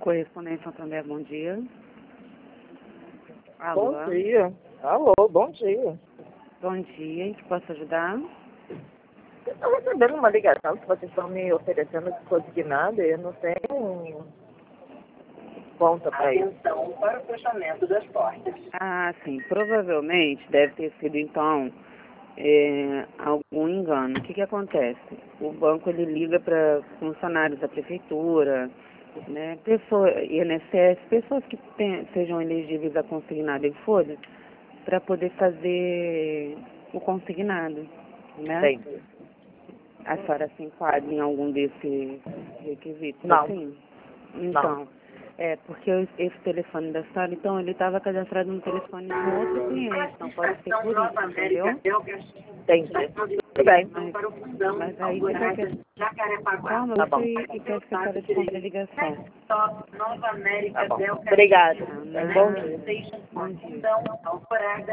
Correspondente Santander, bom dia. Alô? Bom dia. Alô, bom dia. Bom dia, em que posso ajudar? Eu estou recebendo uma ligação que vocês estão me oferecendo consignado e eu não tenho conta para isso. Atenção para o fechamento das portas. Ah, sim, provavelmente deve ter sido, então, algum engano. O que acontece? O banco, ele liga para funcionários da prefeitura, né, INSS, pessoas que sejam elegíveis a consignado em folha, para poder fazer o consignado, né? Entendi. A senhora se enquadra em algum desses requisitos? Não. Assim? Então, porque esse telefone da senhora, então, ele estava cadastrado no telefone de um outro cliente, então pode ser por isso, entendeu? Entendi. Tudo bem. Mas aí você quer... Calma, Tá bom. e peço que a senhora desconte a ligação. Nova América Tá bom. Delta. Obrigada. Não. Bom dia. Bom dia.